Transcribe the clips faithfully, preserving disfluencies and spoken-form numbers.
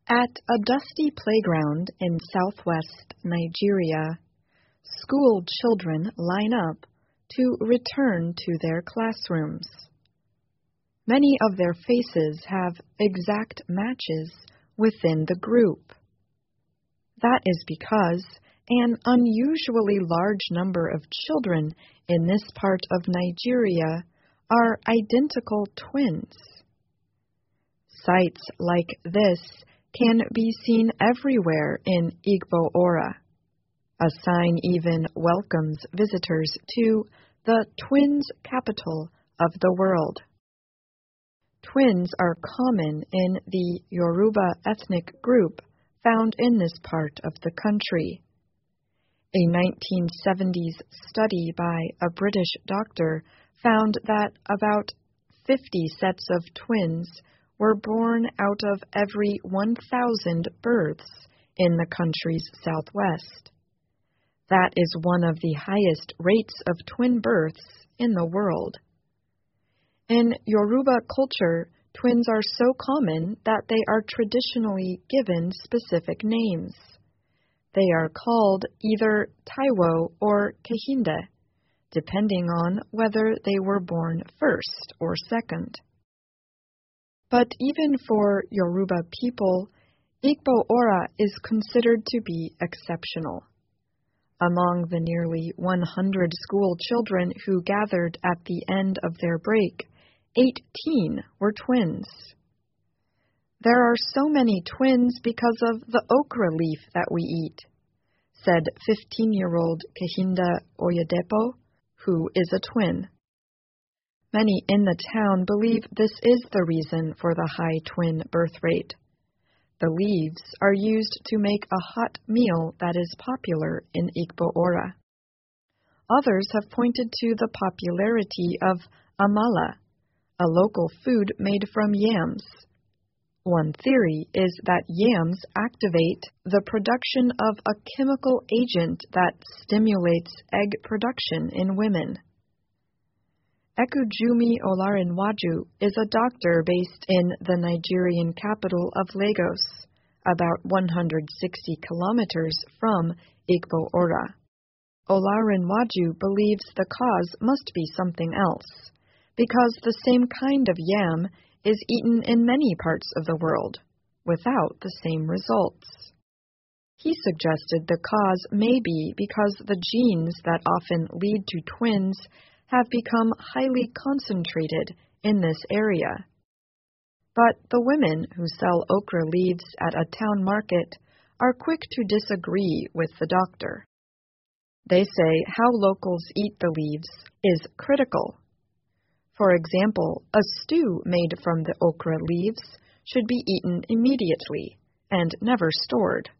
At a dusty playground in southwest Nigeria, school children line up to return to their classrooms. Many of their faces have exact matches within the group. That is because an unusually large number of children in this part of Nigeria are identical twins. Sights like this can be seen everywhere in Igbo Ora. A sign even welcomes visitors to the twins capital of the world. Twins are common in the Yoruba ethnic group found in this part of the country. A nineteen seventies study by a British doctor found that about fifty sets of twins were born out of every one thousand births in the country's southwest. That is one of the highest rates of twin births in the world. In Yoruba culture, twins are so common that they are traditionally given specific names. They are called either Taiwo or Kehinde, depending on whether they were born first or second. But even for Yoruba people, Igbo Ora is considered to be exceptional. Among the nearly one hundred school children who gathered at the end of their break, eighteen were twins. There are so many twins because of the okra leaf that we eat, said fifteen-year-old Kehinde Oyedepo, who is a twin. Many in the town believe this is the reason for the high twin birth rate. The leaves are used to make a hot meal that is popular in Igbo Ora. Others have pointed to the popularity of amala, a local food made from yams. One theory is that yams activate the production of a chemical agent that stimulates egg production in women. Ekujumi Olarinwaju is a doctor based in the Nigerian capital of Lagos, about one hundred sixty kilometers from Igbo Ora. Olarinwaju believes the cause must be something else, because the same kind of yam is eaten in many parts of the world, without the same results. He suggested the cause may be because the genes that often lead to twins have become highly concentrated in this area. But the women who sell okra leaves at a town market are quick to disagree with the doctor. They say how locals eat the leaves is critical. For example, a stew made from the okra leaves should be eaten immediately and never stored.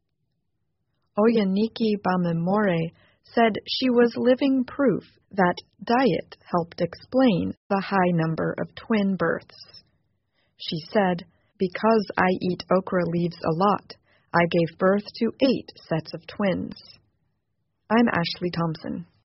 Oyaniki Bamemore said she was living proof that diet helped explain the high number of twin births. She said, "Because I eat okra leaves a lot, I gave birth to eight sets of twins." I'm Ashley Thompson.